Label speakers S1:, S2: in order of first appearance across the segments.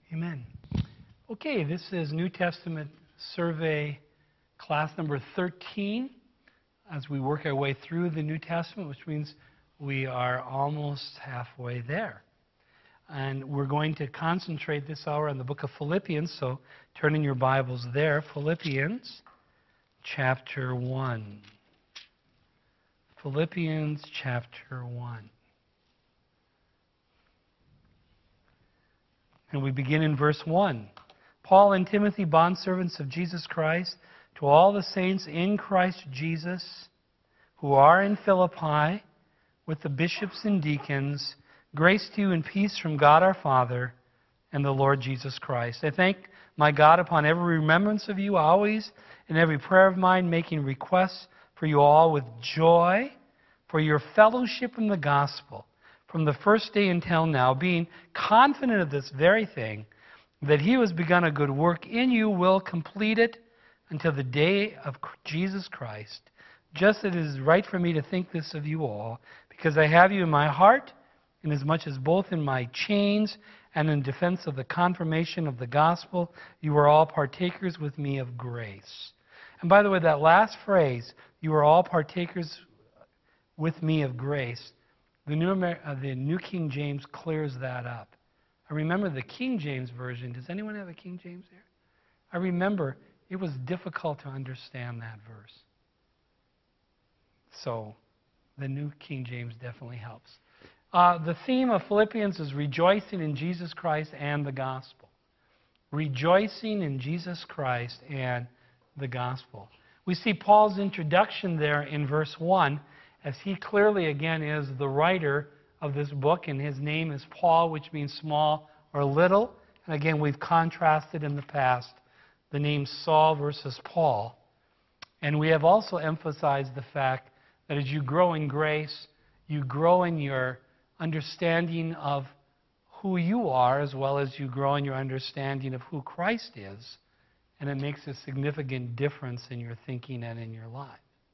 S1: Amen. Okay, this is New Testament Survey class number 13 as we work our way through the New Testament, which means we are almost halfway there. And we're going to concentrate this hour on the book of Philippians, so turn in your Bibles there. Philippians chapter 1. Philippians chapter 1. And we begin in verse 1. Paul and Timothy, bondservants of Jesus Christ, to all the saints in Christ Jesus who are in Philippi, with the bishops and deacons, grace to you and peace from God our Father and the Lord Jesus Christ. I thank my God upon every remembrance of you, always in every prayer of mine, making requests for you all with joy, for your fellowship in the gospel, from the first day until now, being confident of this very thing, that he who has begun a good work in you will complete it until the day of Jesus Christ. Just as it is right for me to think this of you all, because I have you in my heart, inasmuch as both in my chains and in defense of the confirmation of the gospel, you are all partakers with me of grace. And by the way, that last phrase, you are all partakers with me of grace, the New King James clears that up. I remember the King James Version. Does anyone have a King James there? I remember it was difficult to understand that verse. So the New King James definitely helps. The theme of Philippians is rejoicing in Jesus Christ and the gospel. Rejoicing in Jesus Christ and the gospel. We see Paul's introduction there in verse 1, as he clearly, again, is the writer of this book, and his name is Paul, which means small or little. And again, we've contrasted in the past the name Saul versus Paul. And we have also emphasized the fact that as you grow in grace, you grow in your understanding of who you are, as well as you grow in your understanding of who Christ is. And it makes a significant difference in your thinking and in your life.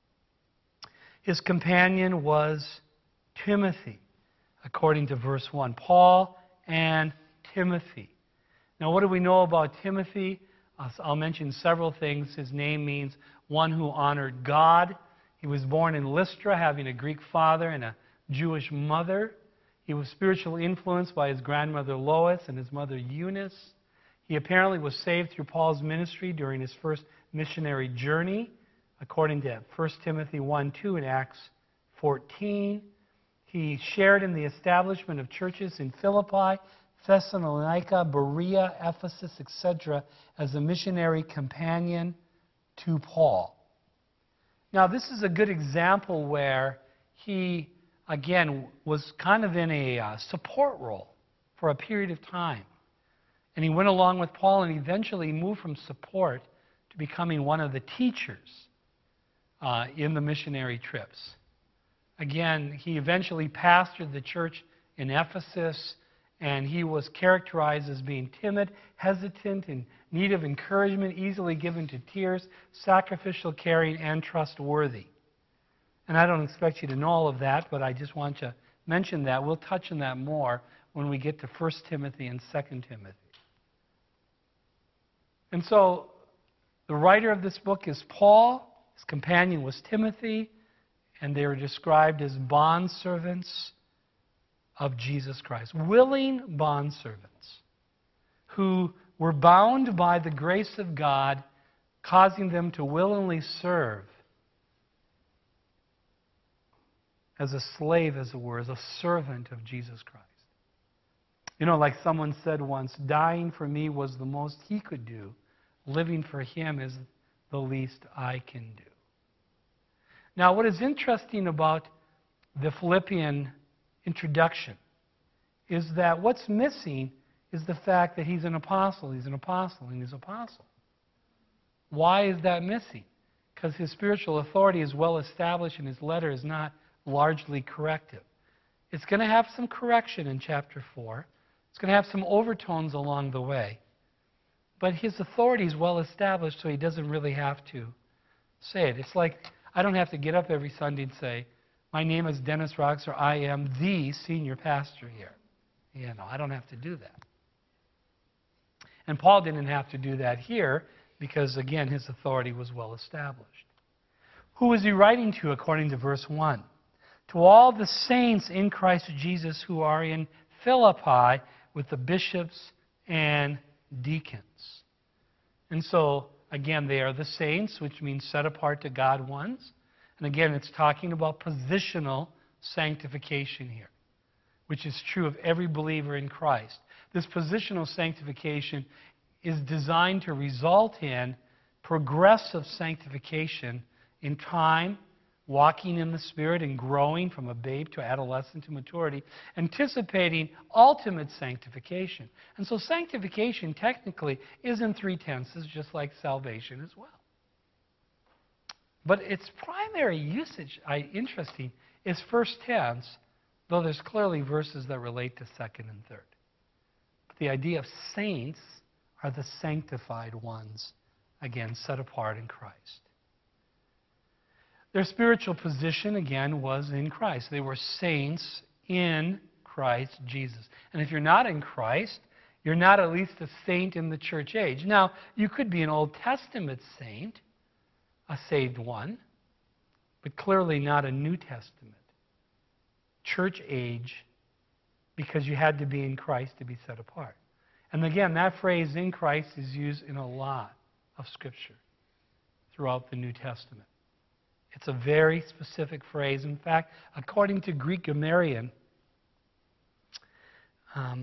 S1: His companion was Timothy, according to verse 1. Paul and Timothy. Now, what do we know about Timothy? I'll mention several things. His name means one who honored God. He was born in Lystra, having a Greek father and a Jewish mother. He was spiritually influenced by his grandmother Lois and his mother Eunice. He apparently was saved through Paul's ministry during his first missionary journey, according to 1 Timothy 1:2 and Acts 14. He shared in the establishment of churches in Philippi, Thessalonica, Berea, Ephesus, etc., as a missionary companion to Paul. Now, this is a good example where he, again, was kind of in a support role for a period of time. And he went along with Paul and eventually moved from support to becoming one of the teachers in the missionary trips. Again, he eventually pastored the church in Ephesus, and he was characterized as being timid, hesitant, in need of encouragement, easily given to tears, sacrificial, caring, and trustworthy. And I don't expect you to know all of that, but I just want to mention that. We'll touch on that more when we get to 1 Timothy and 2 Timothy. And so, the writer of this book is Paul. His companion was Timothy, and they were described as bondservants of Jesus Christ. Willing bondservants who were bound by the grace of God, causing them to willingly serve as a slave, as it were, as a servant of Jesus Christ. You know, like someone said once, dying for me was the most he could do. Living for him is the least I can do. Now, what is interesting about the Philippian introduction is that what's missing is the fact that he's an apostle, he's an apostle, and he's an apostle. Why is that missing? Because his spiritual authority is well established and his letter is not largely corrective. It's going to have some correction in chapter 4. It's going to have some overtones along the way. But his authority is well established, so he doesn't really have to say it. It's like I don't have to get up every Sunday and say, my name is Dennis Roggs, or I am the senior pastor here. You know, I don't have to do that. And Paul didn't have to do that here because, again, his authority was well established. Who is he writing to according to verse 1? To all the saints in Christ Jesus who are in Philippi with the bishops and deacons. And so, again, they are the saints, which means set apart to God ones. And again, it's talking about positional sanctification here, which is true of every believer in Christ. This positional sanctification is designed to result in progressive sanctification in time, walking in the Spirit and growing from a babe to adolescent to maturity, anticipating ultimate sanctification. And so sanctification technically is in 3 tenses, just like salvation as well. But its primary usage, interesting, is first tense, though there's clearly verses that relate to second and third. But the idea of saints are the sanctified ones, again, set apart in Christ. Their spiritual position, again, was in Christ. They were saints in Christ Jesus. And if you're not in Christ, you're not at least a saint in the church age. Now, you could be an Old Testament saint, a saved one, but clearly not a New Testament church age, because you had to be in Christ to be set apart. And again, that phrase in Christ is used in a lot of Scripture throughout the New Testament. It's a very specific phrase. In fact, according to Greek grammarian, what's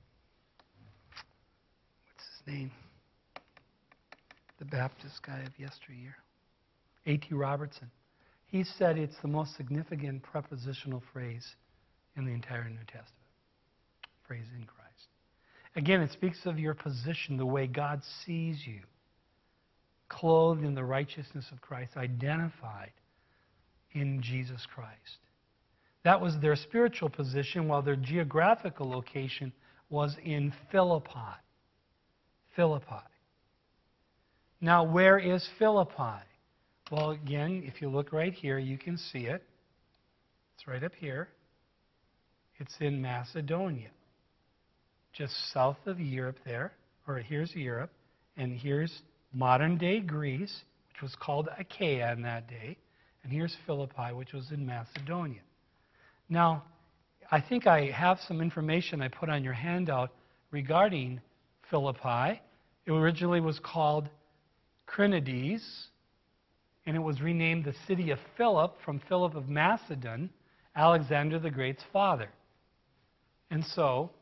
S1: his name? The Baptist guy of yesteryear, A.T. Robertson. He said it's the most significant prepositional phrase in the entire New Testament. Phrase in Christ. Again, it speaks of your position, the way God sees you, clothed in the righteousness of Christ, identified in Jesus Christ. That was their spiritual position, while their geographical location was in Philippi. Philippi. Now, where is Philippi? Well, again, if you look right here, you can see it. It's right up here. It's in Macedonia, just south of Europe there. Or here's Europe, and here's modern-day Greece, which was called Achaia in that day. And here's Philippi, which was in Macedonia. Now, I think I have some information I put on your handout regarding Philippi. It originally was called Crinides, and it was renamed the city of Philip from Philip of Macedon, Alexander the Great's father. And so,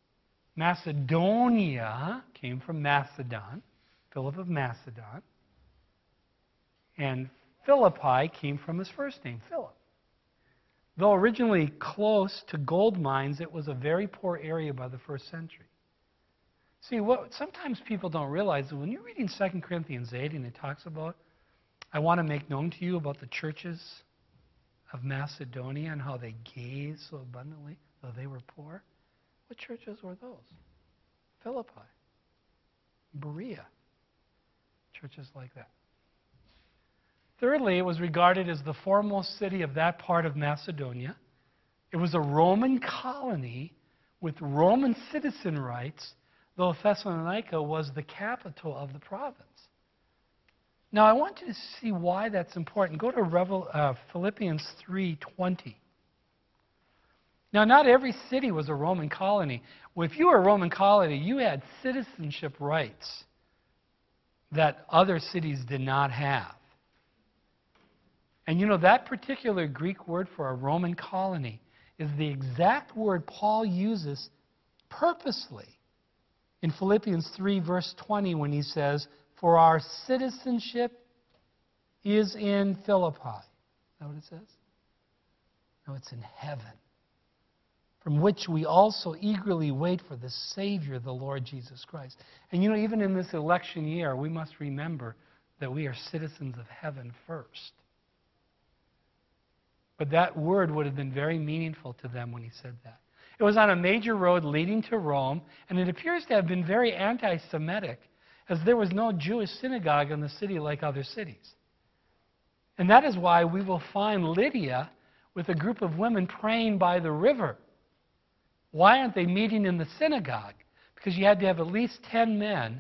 S1: Macedonia came from Macedon, Philip of Macedon, and Philippi came from his first name, Philip. Though originally close to gold mines, it was a very poor area by the first century. See, what sometimes people don't realize is when you're reading 2 Corinthians 8 and it talks about, I want to make known to you about the churches of Macedonia and how they gave so abundantly, though they were poor. What churches were those? Philippi, Berea, churches like that. Thirdly, it was regarded as the foremost city of that part of Macedonia. It was a Roman colony with Roman citizen rights, though Thessalonica was the capital of the province. Now, I want you to see why that's important. Go to Philippians 3:20. Now, not every city was a Roman colony. Well, if you were a Roman colony, you had citizenship rights that other cities did not have. And you know, that particular Greek word for a Roman colony is the exact word Paul uses purposely in Philippians 3, verse 20, when he says, for our citizenship is in Philippi. Is that what it says? No, it's in heaven, from which we also eagerly wait for the Savior, the Lord Jesus Christ. And you know, even in this election year, we must remember that we are citizens of heaven first. But that word would have been very meaningful to them when he said that. It was on a major road leading to Rome, and it appears to have been very anti-Semitic, as there was no Jewish synagogue in the city like other cities. And that is why we will find Lydia with a group of women praying by the river. Why aren't they meeting in the synagogue? because you had to have at least 10 men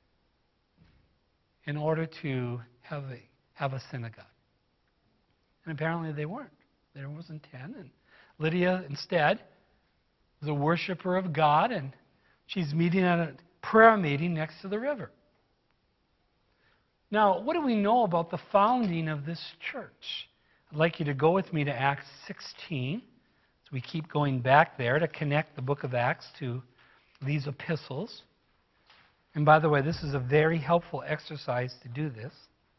S1: in order to have a synagogue. And apparently they weren't. There wasn't 10. And Lydia, instead, was a worshiper of God, and she's meeting at a prayer meeting next to the river. Now, what do we know about the founding of this church? I'd like you to go with me to Acts 16. So we keep going back there to connect the book of Acts to these epistles. And by the way, this is a very helpful exercise to do this.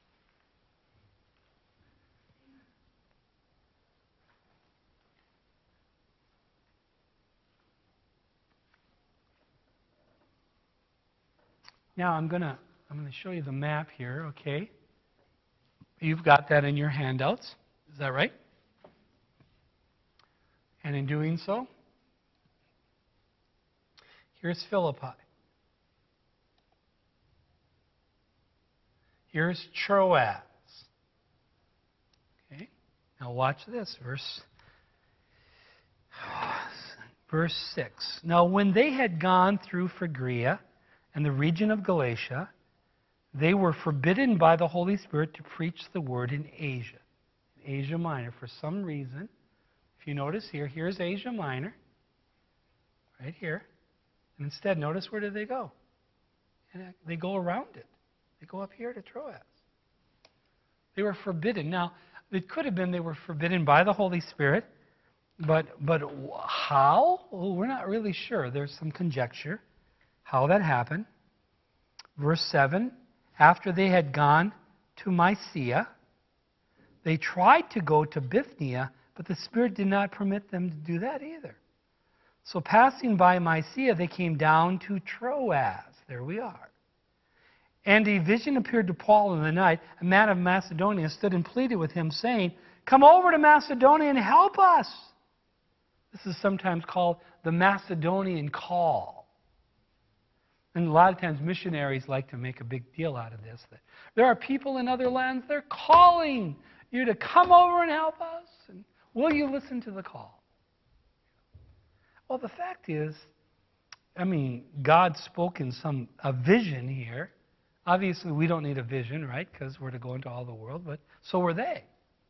S1: Now I'm going to show you the map here, okay? You've got that in your handouts. Is that right? And in doing so, here's Philippi. Here's Troas. Okay? Now watch this, verse 6. Now when they had gone through Phrygia and the region of Galatia, they were forbidden by the Holy Spirit to preach the word in Asia Minor. For some reason, if you notice here, here's Asia Minor, right here. And instead, notice where do they go? And they go around it. They go up here to Troas. They were forbidden. Now, it could have been they were forbidden by the Holy Spirit, but how? Well, we're not really sure. There's some conjecture how that happened. Verse 7, after they had gone to Mysia, they tried to go to Bithynia, but the Spirit did not permit them to do that either. So passing by Mysia, they came down to Troas. There we are. And a vision appeared to Paul in the night. A man of Macedonia stood and pleaded with him, saying, "Come over to Macedonia and help us." This is sometimes called the Macedonian call. And a lot of times missionaries like to make a big deal out of this. That there are people in other lands, they're calling you to come over and help us. And will you listen to the call? Well, the fact is, God spoke in a vision here. Obviously, we don't need a vision, right? Because we're to go into all the world, but so were they.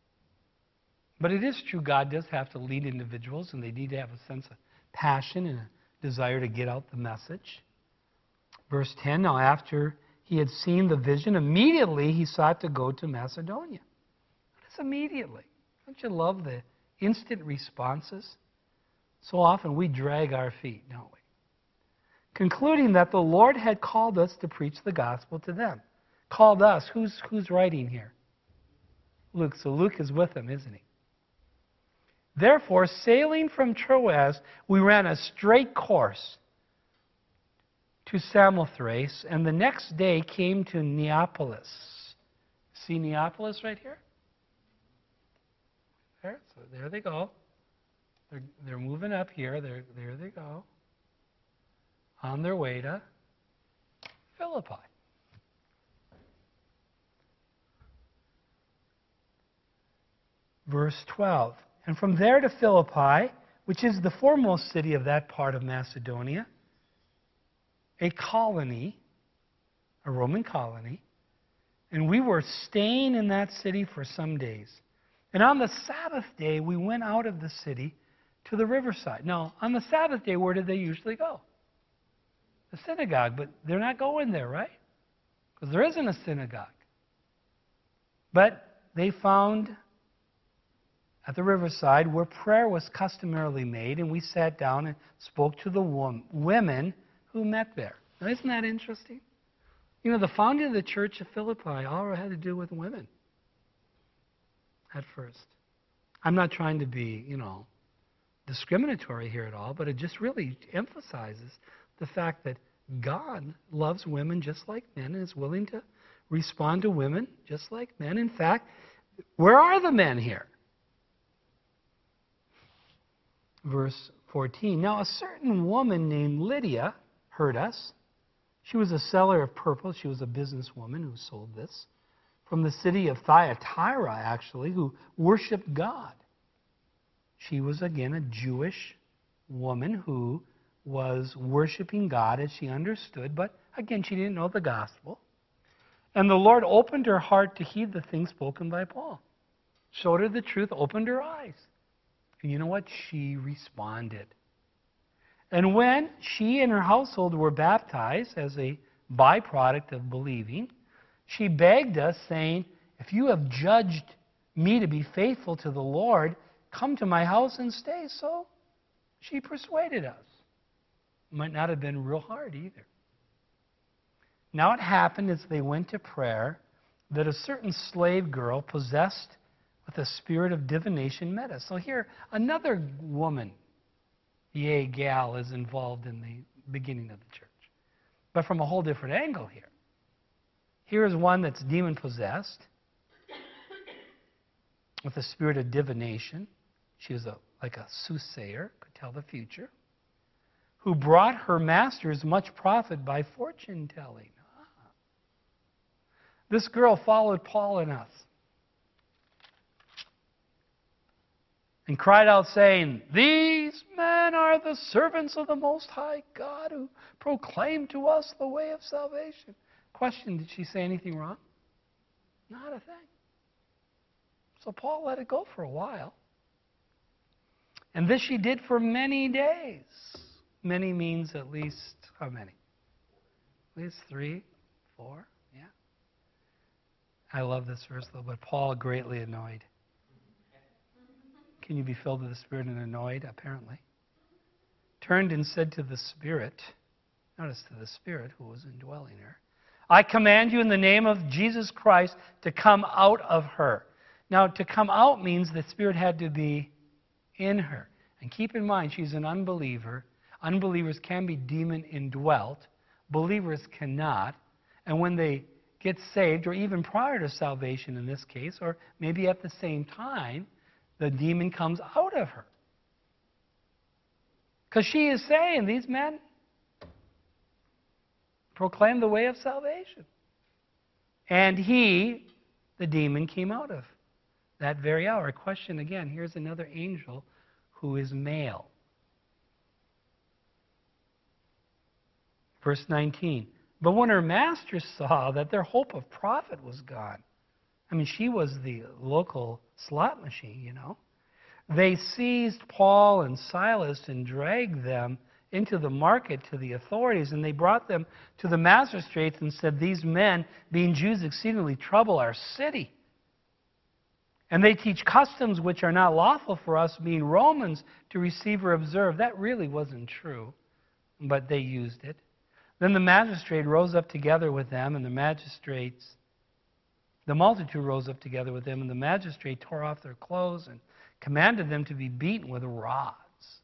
S1: But it is true God does have to lead individuals, and they need to have a sense of passion and a desire to get out the message. Verse 10, now after he had seen the vision, immediately he sought to go to Macedonia. What is immediately? Don't you love the instant responses? So often we drag our feet, don't we? Concluding that the Lord had called us to preach the gospel to them. Called us. Who's writing here? Luke. So Luke is with them, isn't he? Therefore, sailing from Troas, we ran a straight course to Samothrace, and the next day came to Neapolis. See Neapolis right here? There, so there they go. They're moving up here. There they go. On their way to Philippi. Verse 12. And from there to Philippi, which is the foremost city of that part of Macedonia, a colony, a Roman colony, and we were staying in that city for some days. And on the Sabbath day, we went out of the city to the riverside. Now, on the Sabbath day, where did they usually go? The synagogue, but they're not going there, right? Because there isn't a synagogue. But they found at the riverside where prayer was customarily made, and we sat down and spoke to the women who met there. Now, isn't that interesting? You know, the founding of the church of Philippi all had to do with women at first. I'm not trying to be, discriminatory here at all, but it just really emphasizes the fact that God loves women just like men and is willing to respond to women just like men. In fact, where are the men here? Verse 14. Now a certain woman named Lydia heard us. She was a seller of purple. She was a businesswoman who sold this. From the city of Thyatira, actually, who worshipped God. She was, again, a Jewish woman who was worshiping God as she understood, but again, she didn't know the gospel. And the Lord opened her heart to heed the things spoken by Paul. Showed her the truth, opened her eyes. And you know what? She responded. And when she and her household were baptized as a byproduct of believing, she begged us, saying, if you have judged me to be faithful to the Lord, come to my house and stay. So she persuaded us. Might not have been real hard either. Now it happened as they went to prayer that a certain slave girl possessed with a spirit of divination met us. So here, another woman, yea, gal, is involved in the beginning of the church. But from a whole different angle here. Here is one that's demon-possessed with a spirit of divination. She was like a soothsayer, could tell the future, who brought her masters much profit by fortune-telling. This girl followed Paul and us and cried out, saying, these men are the servants of the Most High God who proclaim to us the way of salvation. Question, did she say anything wrong? Not a thing. So Paul let it go for a while. And this she did for many days. Many means at least, how many? At least 3, 4, yeah. I love this verse though, but Paul greatly annoyed. Can you be filled with the Spirit and annoyed? Apparently. Turned and said to the Spirit, notice to the Spirit who was indwelling her, I command you in the name of Jesus Christ to come out of her. Now, to come out means the Spirit had to be in her. And keep in mind, she's an unbeliever. Unbelievers can be demon indwelt. Believers cannot. And when they get saved, or even prior to salvation in this case, or maybe at the same time, the demon comes out of her. Because she is saying, these men proclaim the way of salvation. And he, the demon, came out of that very hour. Question again, here's another angel who is male. Verse 19. But when her masters saw that their hope of profit was gone, I mean, she was the local slot machine, you know. They seized Paul and Silas and dragged them into the market to the authorities, and they brought them to the magistrates and said, these men, being Jews, exceedingly trouble our city. And they teach customs which are not lawful for us, being Romans, to receive or observe. That really wasn't true, but they used it. Then the magistrate rose up together with them, and the multitude rose up together with them, and the magistrate tore off their clothes and commanded them to be beaten with rods.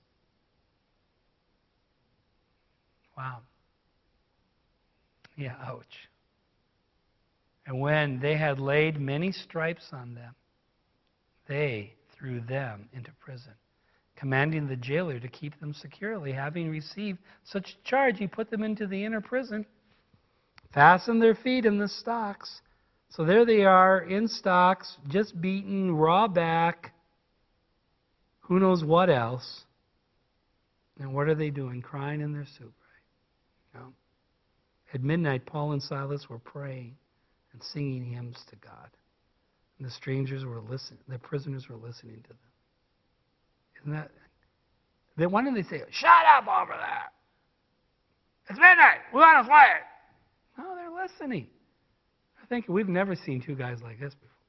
S1: Wow. Yeah, ouch. And when they had laid many stripes on them, they threw them into prison, commanding the jailer to keep them securely. Having received such charge, he put them into the inner prison, fastened their feet in the stocks. So there they are, in stocks, just beaten, raw back, who knows what else. And what are they doing? Crying in their soup, right? No. At midnight, Paul and Silas were praying and singing hymns to God. And the strangers were listening, the prisoners were listening to them. Isn't that? Why don't they say, shut up over there? It's midnight. We want to quiet. No, they're listening. I think we've never seen two guys like this before.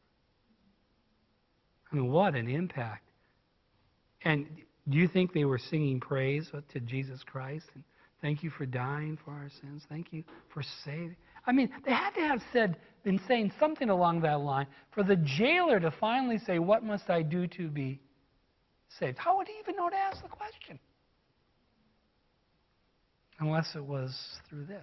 S1: I mean, what an impact. And do you think they were singing praise to Jesus Christ? And thank you for dying for our sins. Thank you for saving. I mean, they had to have been saying something along that line for the jailer to finally say, what must I do to be saved? How would he even know to ask the question? Unless it was through this.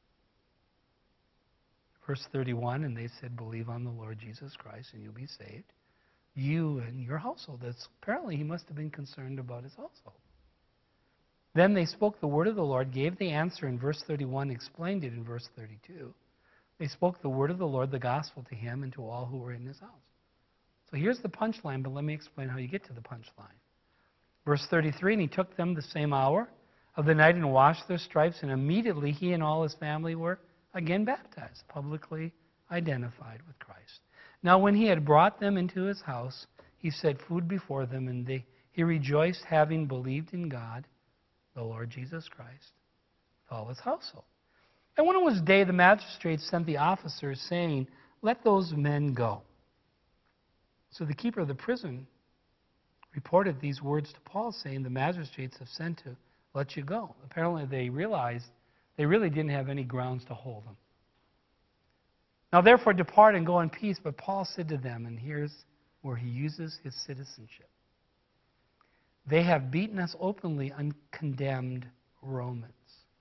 S1: Verse 31, and they said, believe on the Lord Jesus Christ and you'll be saved. You and your household. Apparently he must have been concerned about his household. Then they spoke the word of the Lord, gave the answer in verse 31, explained it in verse 32. They spoke the word of the Lord, the gospel, to him and to all who were in his house. So here's the punchline, but let me explain how you get to the punchline. Verse 33, and he took them the same hour of the night and washed their stripes, and immediately he and all his family were again baptized, publicly identified with Christ. Now when he had brought them into his house, he set food before them, and he rejoiced, having believed in God, the Lord Jesus Christ, with all his household. And when it was day, the magistrates sent the officers, saying, "Let those men go." So the keeper of the prison reported these words to Paul, saying, "The magistrates have sent to let you go." Apparently they realized they really didn't have any grounds to hold him. "Now therefore depart and go in peace." But Paul said to them, and here's where he uses his citizenship, "They have beaten us openly, uncondemned Romans."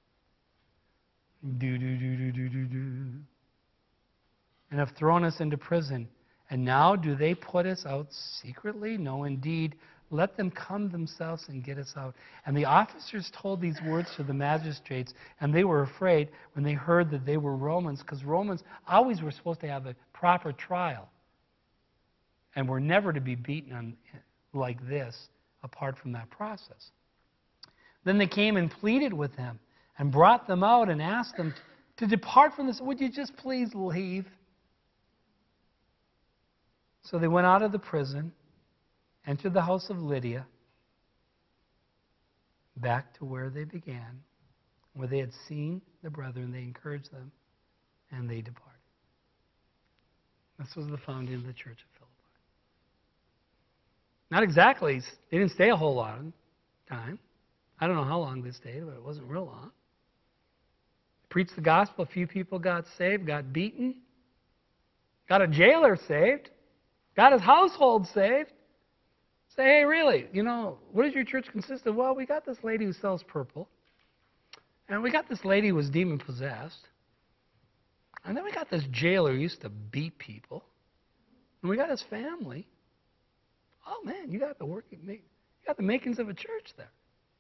S1: And have thrown us into prison. And now do they put us out secretly? No, indeed. Let them come themselves and get us out. And the officers told these words to the magistrates, and they were afraid when they heard that they were Romans, because Romans always were supposed to have a proper trial and were never to be beaten like this apart from that process. Then they came and pleaded with them and brought them out and asked them to depart from this. "Would you just please leave?" So they went out of the prison, entered the house of Lydia, back to where they began, where they had seen the brethren. They encouraged them, and they departed. This was the founding of the church of Philippi. Not exactly. They didn't stay a whole lot of time. I don't know how long they stayed, but it wasn't real long. Preached the gospel. A few people got saved, got beaten, got a jailer saved, got his household saved. Say, "Hey, really, what does your church consist of?" "Well, we got this lady who sells purple, and we got this lady who was demon-possessed, and then we got this jailer who used to beat people, and we got his family." Oh man, you got the makings of a church there.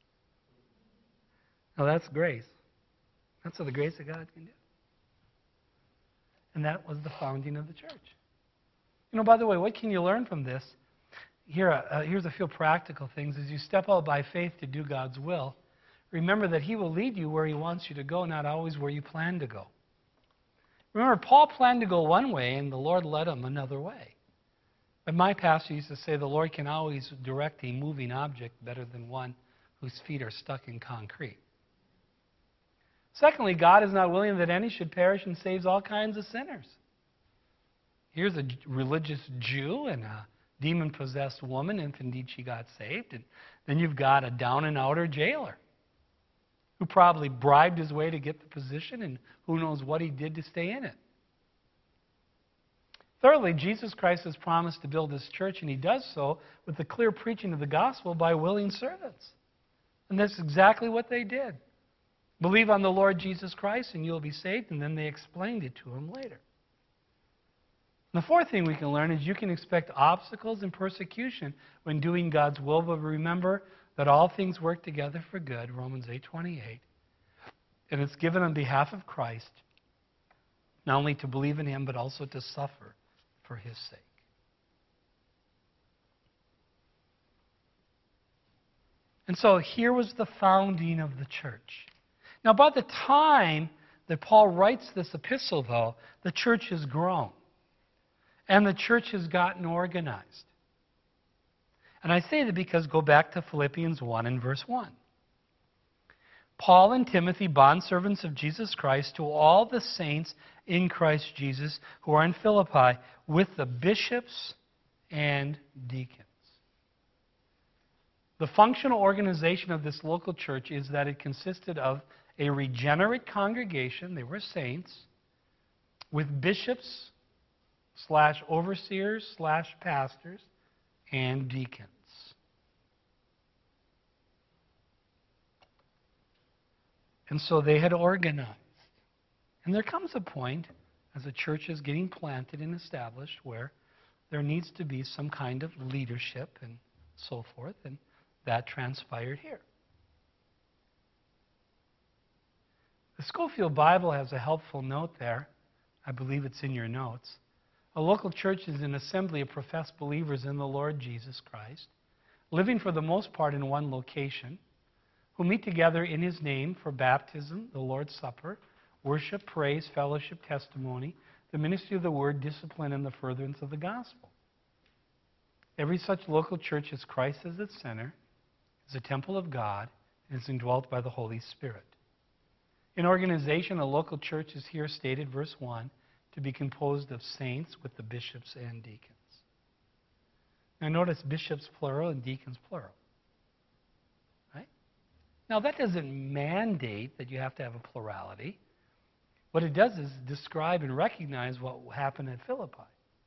S1: Now that's grace. That's what the grace of God can do. And that was the founding of the church. By the way, what can you learn from this? Here's a few practical things. As you step out by faith to do God's will, remember that he will lead you where he wants you to go, not always where you plan to go. Remember, Paul planned to go one way, and the Lord led him another way. But my pastor used to say the Lord can always direct a moving object better than one whose feet are stuck in concrete. Secondly, God is not willing that any should perish and saves all kinds of sinners. Here's a religious Jew and a demon-possessed woman, if indeed she got saved. And then you've got a down-and-outer jailer who probably bribed his way to get the position, and who knows what he did to stay in it. Thirdly, Jesus Christ has promised to build his church, and he does so with the clear preaching of the gospel by willing servants. And that's exactly what they did. Believe on the Lord Jesus Christ and you'll be saved, and then they explained it to him later. And the fourth thing we can learn is you can expect obstacles and persecution when doing God's will, but remember that all things work together for good, Romans 8:28, and it's given on behalf of Christ, not only to believe in him, but also to suffer for his sake. And so here was the founding of the church. Now, by the time that Paul writes this epistle, though, the church has grown. And the church has gotten organized. And I say that because go back to Philippians 1 and verse 1. Paul and Timothy, bondservants of Jesus Christ, to all the saints in Christ Jesus who are in Philippi, with the bishops and deacons. The functional organization of this local church is that it consisted of a regenerate congregation, they were saints, with bishops / overseers / pastors and deacons. And so they had organized. And there comes a point, as a church is getting planted and established, where there needs to be some kind of leadership and so forth, and that transpired here. The Schofield Bible has a helpful note there. I believe it's in your notes. A local church is an assembly of professed believers in the Lord Jesus Christ, living for the most part in one location, who meet together in his name for baptism, the Lord's Supper, worship, praise, fellowship, testimony, the ministry of the word, discipline, and the furtherance of the gospel. Every such local church has Christ as its center, is a temple of God, and is indwelt by the Holy Spirit. In organization, a local church is here stated, verse 1, to be composed of saints with the bishops and deacons. Now notice bishops plural and deacons plural. Right? Now that doesn't mandate that you have to have a plurality. What it does is describe and recognize what happened at Philippi.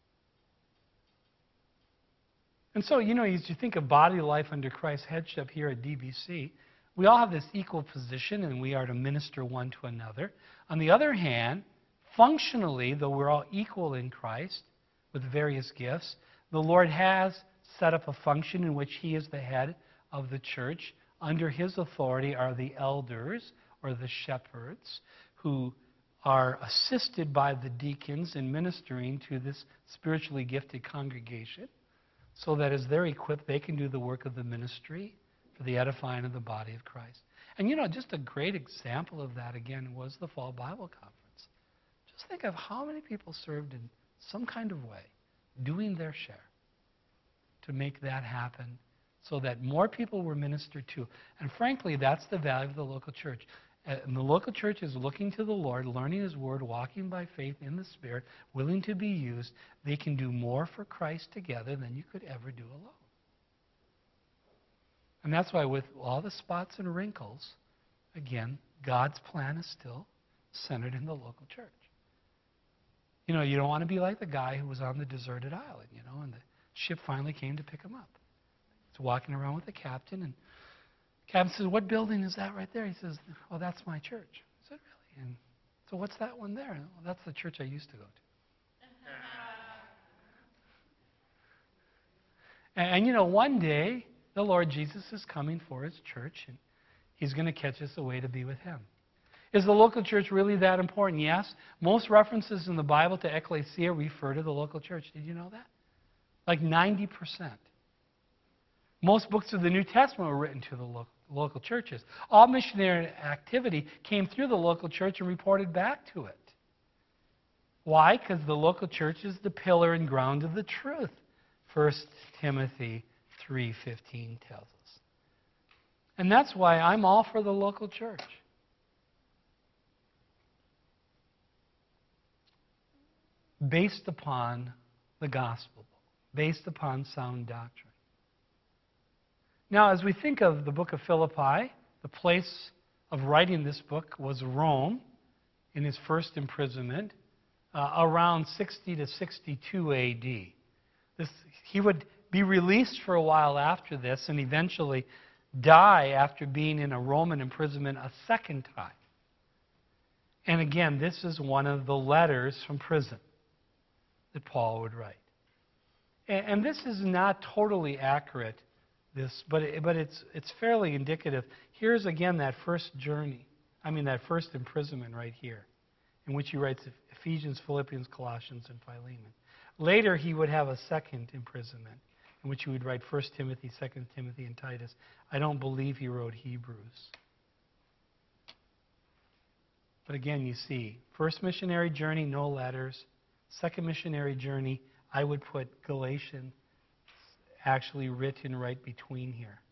S1: And so, as you think of body life under Christ's headship here at DBC, we all have this equal position and we are to minister one to another. On the other hand, functionally, though we're all equal in Christ with various gifts, the Lord has set up a function in which He is the head of the church. Under His authority are the elders or the shepherds who are assisted by the deacons in ministering to this spiritually gifted congregation so that as they're equipped, they can do the work of the ministry for the edifying of the body of Christ. And just a great example of that, again, was the Fall Bible Conference. Just think of how many people served in some kind of way, doing their share to make that happen so that more people were ministered to. And frankly, that's the value of the local church. And the local church is looking to the Lord, learning His Word, walking by faith in the Spirit, willing to be used. They can do more for Christ together than you could ever do alone. And that's why with all the spots and wrinkles, again, God's plan is still centered in the local church. You don't want to be like the guy who was on the deserted island, and the ship finally came to pick him up. He's walking around with the captain, and the captain says, "What building is that right there?" He says, "Oh, that's my church." I said, "Really? And so what's that one there?" "Well, that's the church I used to go to." And one day, the Lord Jesus is coming for His church, and He's going to catch us away to be with Him. Is the local church really that important? Yes. Most references in the Bible to ecclesia refer to the local church. Did you know that? Like 90%. Most books of the New Testament were written to the local churches. All missionary activity came through the local church and reported back to it. Why? Because the local church is the pillar and ground of the truth. 1 Timothy 3:15 tells us. And that's why I'm all for the local church. Based upon the gospel, based upon sound doctrine. Now, as we think of the book of Philippi, the place of writing this book was Rome in his first imprisonment around 60 to 62 A.D. He would be released for a while after this and eventually die after being in a Roman imprisonment a second time. And again, this is one of the letters from prison that Paul would write. And this is not totally accurate, but it's fairly indicative. Here's again that first imprisonment right here, in which he writes Ephesians, Philippians, Colossians, and Philemon. Later, he would have a second imprisonment, in which he would write 1 Timothy, 2 Timothy, and Titus. I don't believe he wrote Hebrews. But again, you see, first missionary journey, no letters. Second missionary journey, I would put Galatians actually written right between here.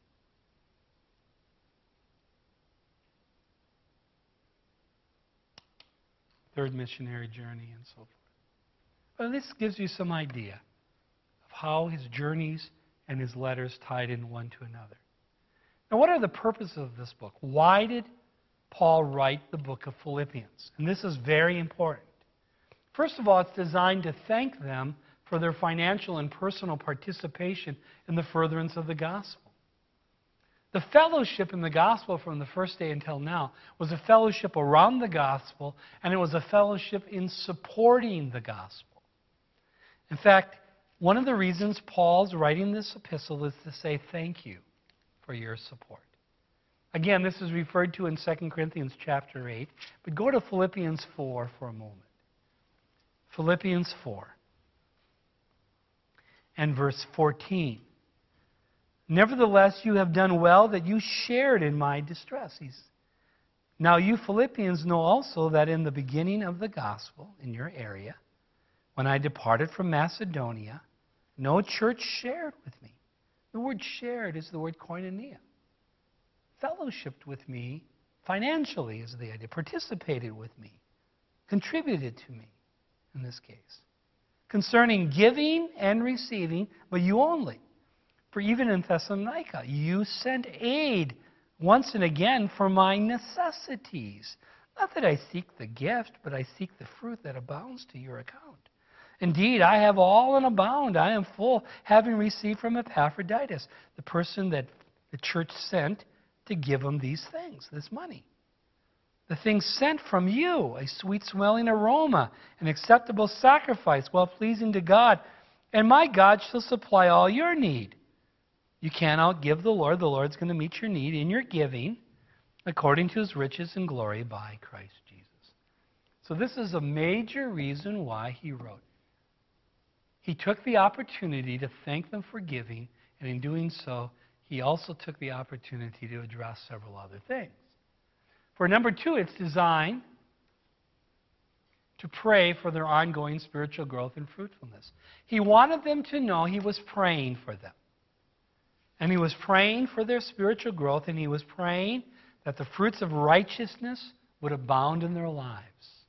S1: Third missionary journey, and so forth. But this gives you some idea of how his journeys and his letters tied in one to another. Now, what are the purposes of this book? Why did Paul write the book of Philippians? And this is very important. First of all, it's designed to thank them for their financial and personal participation in the furtherance of the gospel. The fellowship in the gospel from the first day until now was a fellowship around the gospel, and it was a fellowship in supporting the gospel. In fact, one of the reasons Paul's writing this epistle is to say thank you for your support. Again, this is referred to in 2 Corinthians chapter 8, but go to Philippians 4 for a moment. Philippians 4 and verse 14. Nevertheless, you have done well that you shared in my distress. Now you Philippians know also that in the beginning of the gospel in your area, when I departed from Macedonia, no church shared with me. The word shared is the word koinonia. Fellowshipped with me financially is the idea. Participated with me. Contributed to me in this case. Concerning giving and receiving, but you only. For even in Thessalonica, you sent aid once and again for my necessities. Not that I seek the gift, but I seek the fruit that abounds to your account. Indeed, I have all and abound. I am full, having received from Epaphroditus, the person that the church sent to give them these things, this money. The things sent from you, a sweet-smelling aroma, an acceptable sacrifice, well-pleasing to God. And my God shall supply all your need. You can't outgive the Lord. The Lord's going to meet your need in your giving according to his riches and glory by Christ Jesus. So this is a major reason why he wrote. He took the opportunity to thank them for giving, and in doing so, he also took the opportunity to address several other things. For number 2, it's designed to pray for their ongoing spiritual growth and fruitfulness. He wanted them to know he was praying for them. And he was praying for their spiritual growth, and he was praying that the fruits of righteousness would abound in their lives.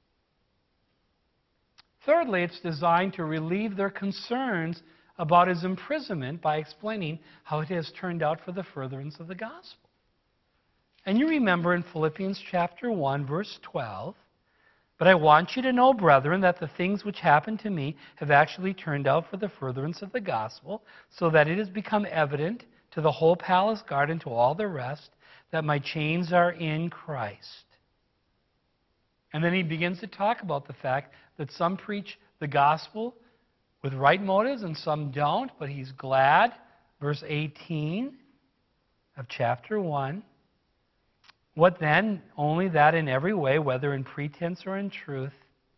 S1: Thirdly, it's designed to relieve their concerns about his imprisonment by explaining how it has turned out for the furtherance of the gospel. And you remember in Philippians chapter 1, verse 12, but I want you to know, brethren, that the things which happened to me have actually turned out for the furtherance of the gospel, so that it has become evident to the whole palace guard and to all the rest that my chains are in Christ. And then he begins to talk about the fact that some preach the gospel with right motives and some don't, but he's glad, verse 18 of chapter 1. What then? Only that in every way, whether in pretense or in truth,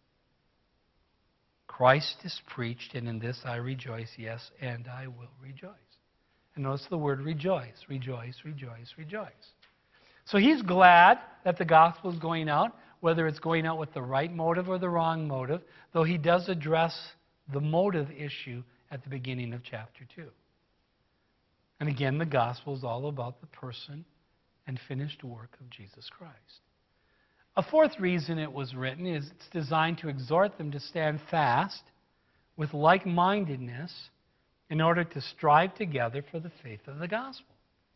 S1: Christ is preached, and in this I rejoice, yes, and I will rejoice. And notice the word rejoice, rejoice, rejoice, rejoice. So he's glad that the gospel is going out, whether it's going out with the right motive or the wrong motive, though he does address the motive issue at the beginning of chapter 2. And again, the gospel is all about the person and finished work of Jesus Christ. A fourth reason it was written is it's designed to exhort them to stand fast with like-mindedness in order to strive together for the faith of the gospel.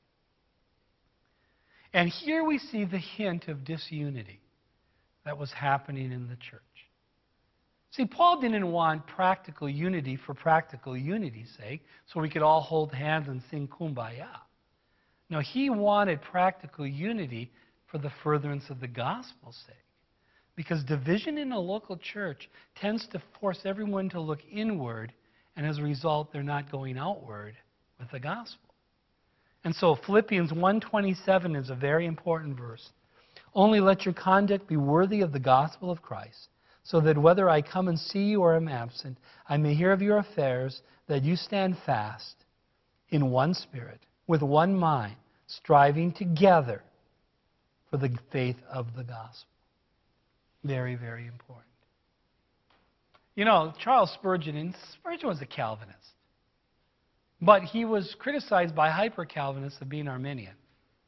S1: And here we see the hint of disunity that was happening in the church. See, Paul didn't want practical unity for practical unity's sake, so we could all hold hands and sing Kumbaya. No, he wanted practical unity for the furtherance of the gospel's sake. Because division in a local church tends to force everyone to look inward, and as a result, they're not going outward with the gospel. And so Philippians 1:27 is a very important verse. Only let your conduct be worthy of the gospel of Christ, so that whether I come and see you or am absent, I may hear of your affairs, that you stand fast in one spirit, with one mind, striving together for the faith of the gospel. Very, very important. You know, Charles Spurgeon, and Spurgeon was a Calvinist, but he was criticized by hyper-Calvinists of being Arminian.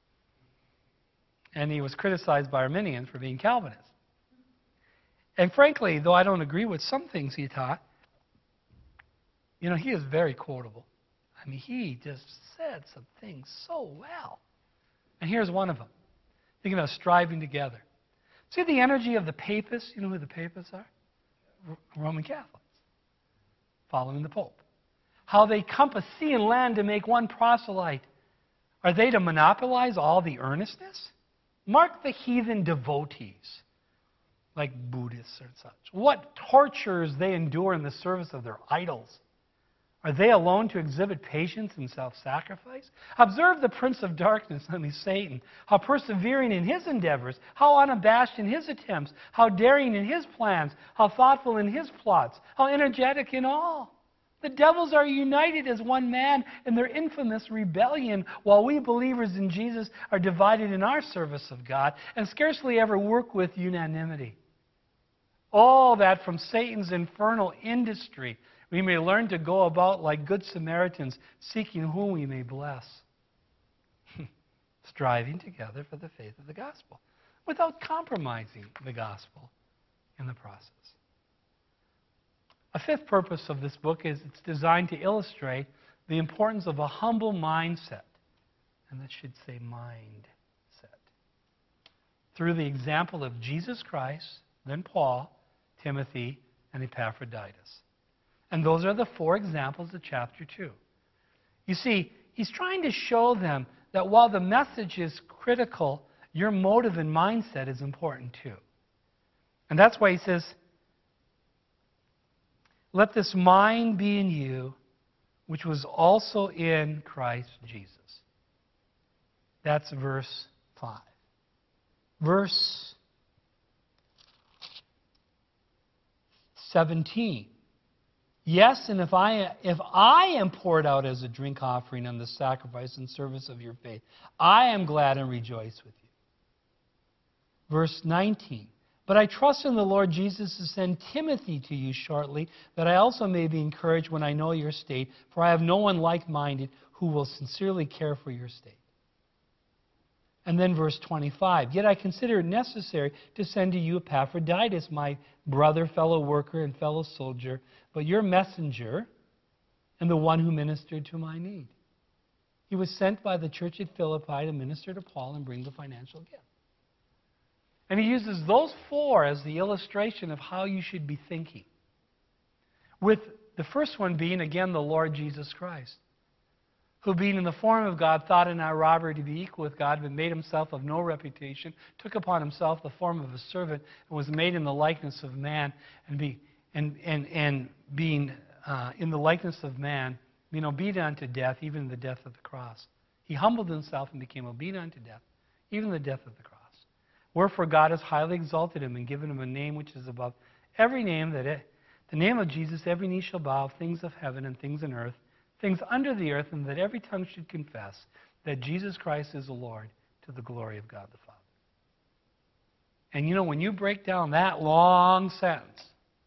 S1: And he was criticized by Arminians for being Calvinist. And frankly, though I don't agree with some things he taught, you know, he is very quotable. I mean, he just said some things so well. And here's one of them. Thinking of striving together. See the energy of the papists? You know who the papists are? Roman Catholics. Following the Pope. How they compass sea and land to make one proselyte. Are they to monopolize all the earnestness? Mark the heathen devotees, like Buddhists or such. What tortures they endure in the service of their idols. Are they alone to exhibit patience and self-sacrifice? Observe the prince of darkness, Satan, how persevering in his endeavors, how unabashed in his attempts, how daring in his plans, how thoughtful in his plots, how energetic in all. The devils are united as one man in their infamous rebellion, while we believers in Jesus are divided in our service of God and scarcely ever work with unanimity. All that from Satan's infernal industry, we may learn to go about like good Samaritans, seeking whom we may bless, striving together for the faith of the gospel, without compromising the gospel in the process. A fifth purpose of this book is it's designed to illustrate the importance of a humble mindset. And that should say mindset. Through the example of Jesus Christ, then Paul, Timothy, and Epaphroditus. And those are the four examples of chapter 2. You see, he's trying to show them that while the message is critical, your motive and mindset is important too. And that's why he says, let this mind be in you, which was also in Christ Jesus. That's verse 5. Verse 17. Yes, and if I am poured out as a drink offering on the sacrifice and service of your faith, I am glad and rejoice with you. Verse 19. But I trust in the Lord Jesus to send Timothy to you shortly, that I also may be encouraged when I know your state, for I have no one like-minded who will sincerely care for your state. And then verse 25. Yet I consider it necessary to send to you Epaphroditus, my brother, fellow worker, and fellow soldier, but your messenger and the one who ministered to my need. He was sent by the church at Philippi to minister to Paul and bring the financial gift. And he uses those four as the illustration of how you should be thinking. With the first one being, again, the Lord Jesus Christ, who being in the form of God, thought it not robbery to be equal with God, but made himself of no reputation, took upon himself the form of a servant, and was made in the likeness of man, and being in the likeness of man, being obedient unto death, even the death of the cross. He humbled himself and became obedient unto death, even the death of the cross. Wherefore God has highly exalted him and given him a name which is above every name, that the name of Jesus every knee shall bow, things of heaven and things in earth, things under the earth, and that every tongue should confess that Jesus Christ is the Lord, to the glory of God the Father. And you know, when you break down that long sentence,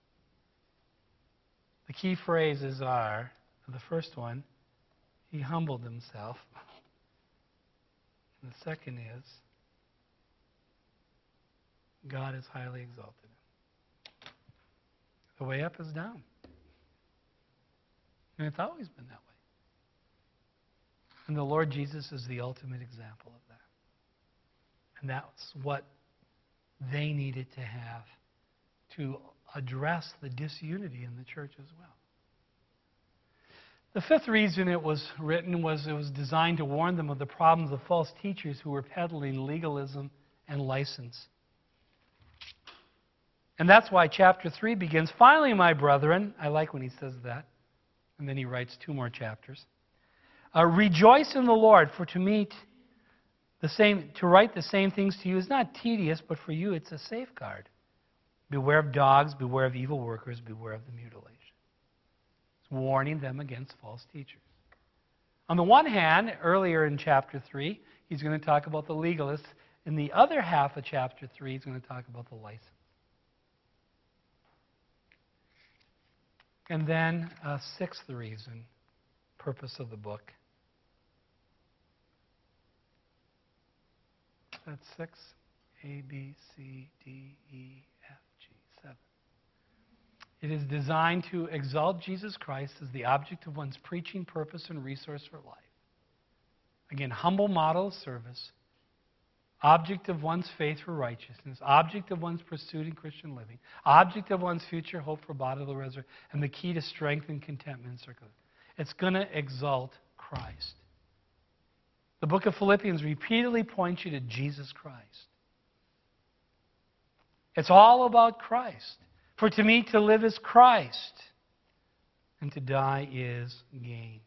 S1: the key phrases are, the first one, he humbled himself. And the second is, God has highly exalted him. The way up is down. And it's always been that way. And the Lord Jesus is the ultimate example of that. And that's what they needed to have to address the disunity in the church as well. The fifth reason it was written was it was designed to warn them of the problems of false teachers who were peddling legalism and license. And that's why chapter 3 begins, finally, my brethren, I like when he says that, and then he writes 2 more chapters. Rejoice in the Lord, for to write the same things to you is not tedious, but for you it's a safeguard. Beware of dogs, beware of evil workers, beware of the mutilation. It's warning them against false teachers. On the one hand, earlier in chapter 3, he's going to talk about the legalists. In the other half of chapter 3, he's going to talk about the license. And then a sixth reason, purpose of the book. That's 6, A, B, C, D, E, F, G, 7. It is designed to exalt Jesus Christ as the object of one's preaching, purpose, and resource for life. Again, humble model of service, object of one's faith for righteousness, object of one's pursuit in Christian living, object of one's future hope for bodily resurrection, and the key to strength and contentment in circumstances. It's going to exalt Christ. The book of Philippians repeatedly points you to Jesus Christ. It's all about Christ. For to me to live is Christ, and to die is gain.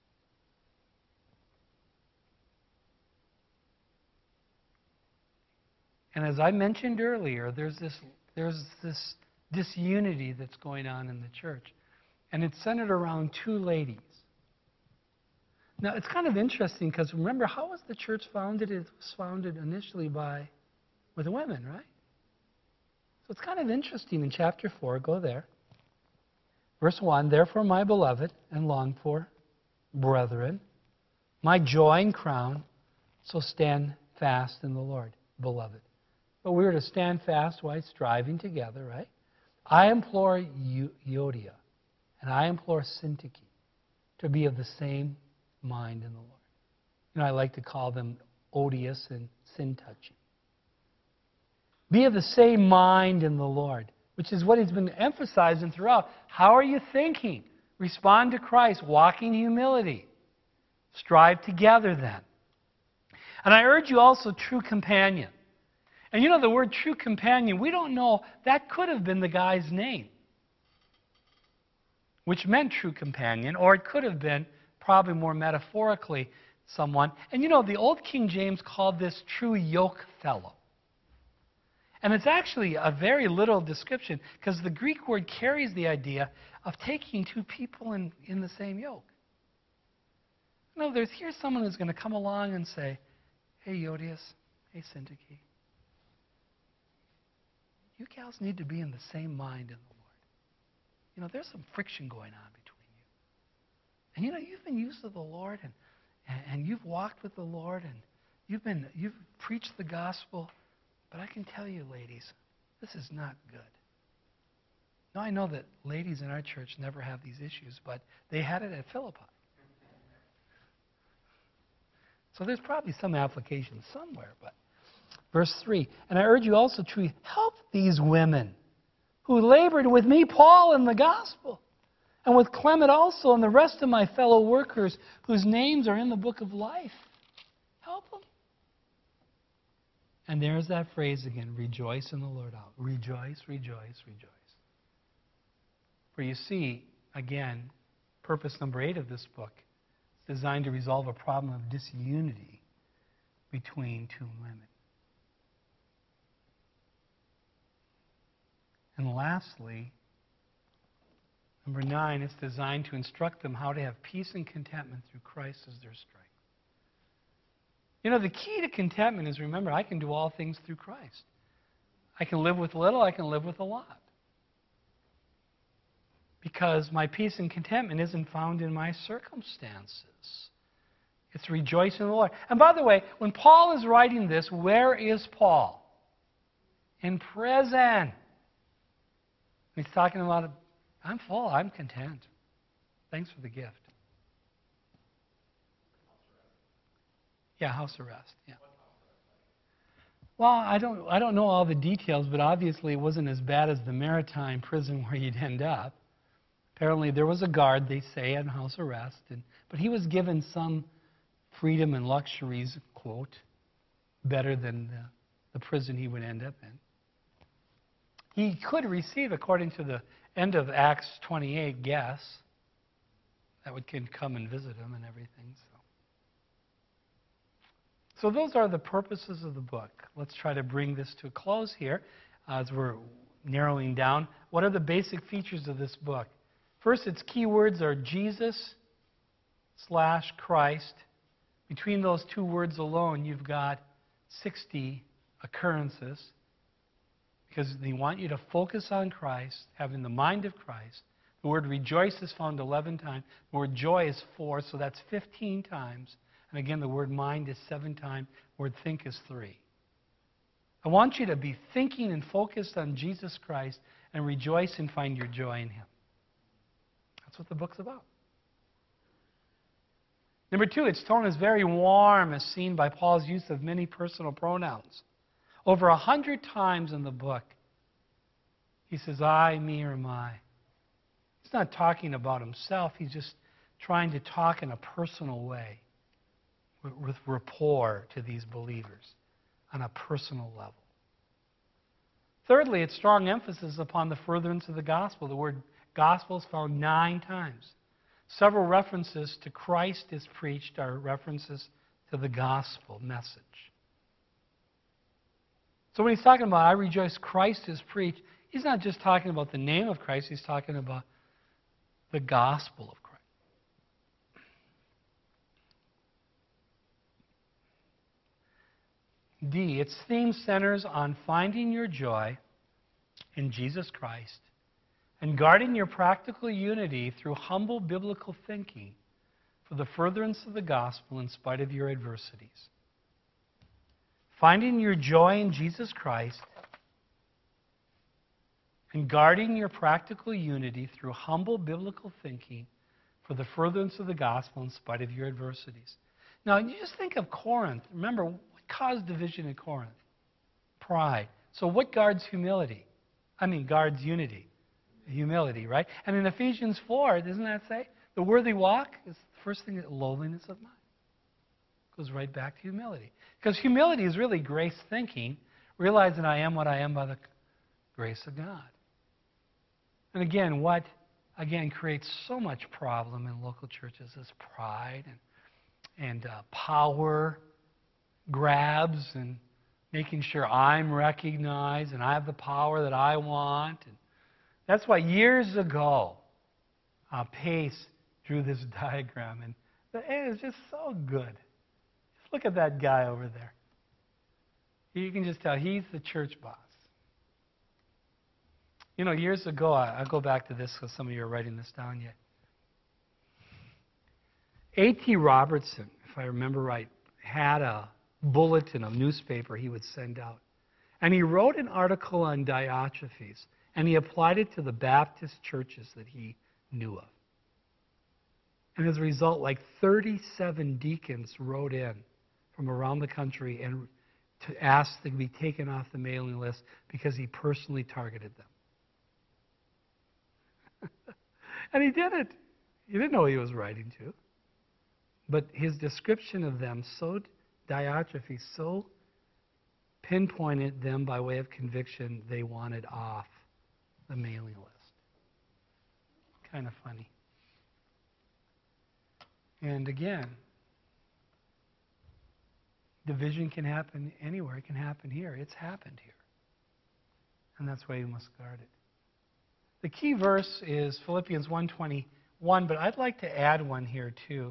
S1: And as I mentioned earlier, there's this disunity that's going on in the church. And it's centered around two ladies. Now, it's kind of interesting because remember, how was the church founded? It was founded initially with women, right? So it's kind of interesting in chapter 4. Go there. Verse 1, therefore, my beloved and longed for brethren, my joy and crown, so stand fast in the Lord, beloved. But we are to stand fast while striving together, right? I implore Euodia, and I implore Syntyche to be of the same mind in the Lord. You know, I like to call them Odious and Syntyche. Be of the same mind in the Lord, which is what he's been emphasizing throughout. How are you thinking? Respond to Christ, walk in humility. Strive together then. And I urge you also, true companion. And you know the word true companion, we don't know, that could have been the guy's name, which meant true companion, or it could have been, probably more metaphorically, someone. And you know, the old King James called this true yoke fellow. And it's actually a very literal description because the Greek word carries the idea of taking two people in the same yoke. No, here's someone who's going to come along and say, hey, Euodias, hey, Syntyche, you gals need to be in the same mind in the Lord. You know, there's some friction going on between you. And you know, you've been used to the Lord and you've walked with the Lord and you've preached the gospel. But I can tell you, ladies, this is not good. Now, I know that ladies in our church never have these issues, but they had it at Philippi. So there's probably some application somewhere. But verse 3, and I urge you also to help these women who labored with me, Paul, in the gospel, and with Clement also and the rest of my fellow workers whose names are in the book of life. Help them. And there's that phrase again, rejoice in the Lord out. Rejoice, rejoice, rejoice. For you see, again, purpose number 8 of this book is designed to resolve a problem of disunity between two women. And lastly, number 9, it's designed to instruct them how to have peace and contentment through Christ as their strength. You know, the key to contentment is, remember, I can do all things through Christ. I can live with little, I can live with a lot. Because my peace and contentment isn't found in my circumstances. It's rejoicing in the Lord. And by the way, when Paul is writing this, where is Paul? In prison. He's talking about, I'm full, I'm content. Thanks for the gift. Yeah, house arrest. Yeah. Well, I don't know all the details, but obviously it wasn't as bad as the Maritime prison where you'd end up. Apparently there was a guard, they say, on house arrest, but he was given some freedom and luxuries, quote, better than the prison he would end up in. He could receive, according to the end of Acts 28, guests that can come and visit him and everything. So those are the purposes of the book. Let's try to bring this to a close here as we're narrowing down. What are the basic features of this book? First, its key words are Jesus/Christ. Between those two words alone, you've got 60 occurrences because they want you to focus on Christ, having the mind of Christ. The word rejoice is found 11 times. The word joy is 4, so that's 15 times. And again, the word mind is 7 times. The word think is 3. I want you to be thinking and focused on Jesus Christ and rejoice and find your joy in Him. That's what the book's about. Number 2, its tone is very warm, as seen by Paul's use of many personal pronouns. Over 100 times in the book, he says, I, me, or my. He's not talking about himself. He's just trying to talk in a personal way, with rapport to these believers on a personal level. Thirdly, its strong emphasis upon the furtherance of the gospel. The word gospel is found 9 times. Several references to Christ is preached are references to the gospel message. So when he's talking about, I rejoice Christ is preached, he's not just talking about the name of Christ, he's talking about the gospel of Christ. D, its theme centers on finding your joy in Jesus Christ and guarding your practical unity through humble biblical thinking for the furtherance of the gospel in spite of your adversities. Finding your joy in Jesus Christ and guarding your practical unity through humble biblical thinking for the furtherance of the gospel in spite of your adversities. Now, you just think of Corinth. Remember, what caused division in Corinth? Pride. So what guards humility? Guards unity. Humility, right? And in Ephesians 4, doesn't that say? The worthy walk is the first thing, lowliness of mind. Goes right back to humility. Because humility is really grace thinking, realizing I am what I am by the grace of God. And again, what creates so much problem in local churches is pride and power grabs and making sure I'm recognized and I have the power that I want. And that's why years ago, Pace drew this diagram, and it was just so good. Just look at that guy over there. You can just tell he's the church boss. You know, years ago, I'll go back to this because some of you are writing this down yet. A.T. Robertson, if I remember right, had a bulletin, a newspaper he would send out. And he wrote an article on Diotrephes, and he applied it to the Baptist churches that he knew of. And as a result, like 37 deacons wrote in from around the country and to ask to be taken off the mailing list because he personally targeted them. And he did it. He didn't know who he was writing to. But his description of them, Diotrephes so pinpointed them by way of conviction, they wanted off the mailing list. Kind of funny. And again, division can happen anywhere. It can happen here. It's happened here. And that's why you must guard it. The key verse is Philippians 1:21, but I'd like to add one here too,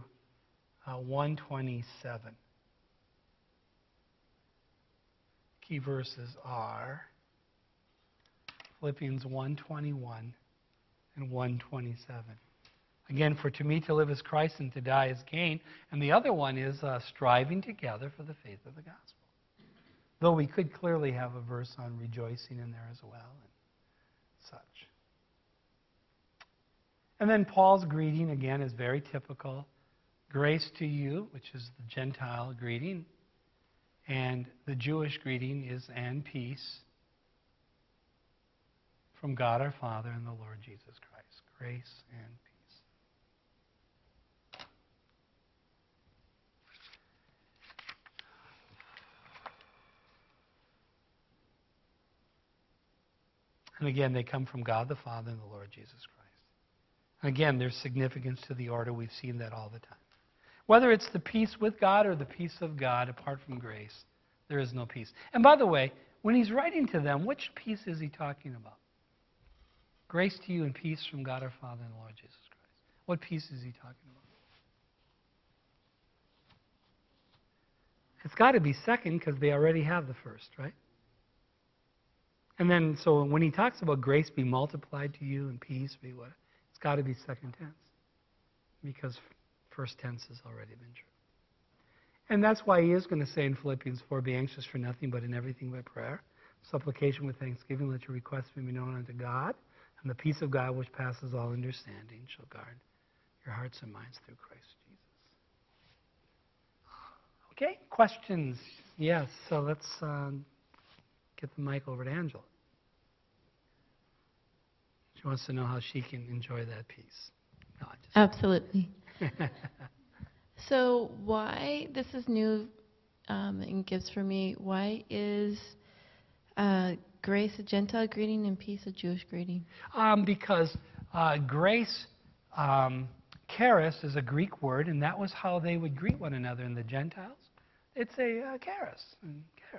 S1: 1:27. Key verses are Philippians 1:21 and 1:27. Again, for to me to live is Christ and to die is gain. And the other one is striving together for the faith of the gospel. Though we could clearly have a verse on rejoicing in there as well and such. And then Paul's greeting, again, is very typical. Grace to you, which is the Gentile greeting. And the Jewish greeting is, and peace from God our Father and the Lord Jesus Christ. Grace and peace. And again, they come from God the Father and the Lord Jesus Christ. And again, there's significance to the order. We've seen that all the time. Whether it's the peace with God or the peace of God apart from grace, there is no peace. And by the way, when he's writing to them, which peace is he talking about? Grace to you and peace from God our Father and the Lord Jesus Christ. What peace is he talking about? It's got to be second because they already have the first, right? And then, so when he talks about grace be multiplied to you and peace be what? It's got to be second tense because first tense has already been true. And that's why he is going to say in Philippians 4, be anxious for nothing but in everything by prayer, supplication with thanksgiving, let your requests be known unto God, and the peace of God which passes all understanding shall guard your hearts and minds through Christ Jesus. Okay, questions? Yes, so let's get the mic over to Angela. She wants to know how she can enjoy that peace. No,
S2: Absolutely. So why, this is new and gifts for me, why is grace a Gentile greeting and peace a Jewish greeting?
S1: Because grace, charis, is a Greek word, and that was how they would greet one another in the Gentiles. It's a charis.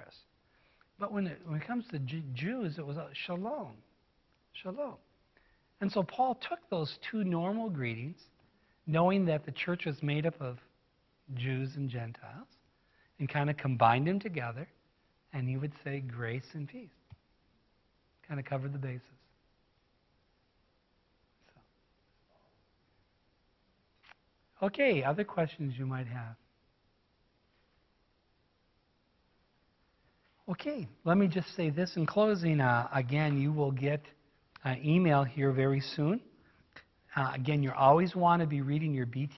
S1: But when it comes to Jews, it was shalom. Shalom. And so Paul took those two normal greetings, knowing that the church was made up of Jews and Gentiles, and kind of combined them together, and he would say grace and peace. Kind of covered the bases. So. Okay, other questions you might have? Okay, let me just say this in closing. Again, you will get an email here very soon. Again, you always want to be reading your BT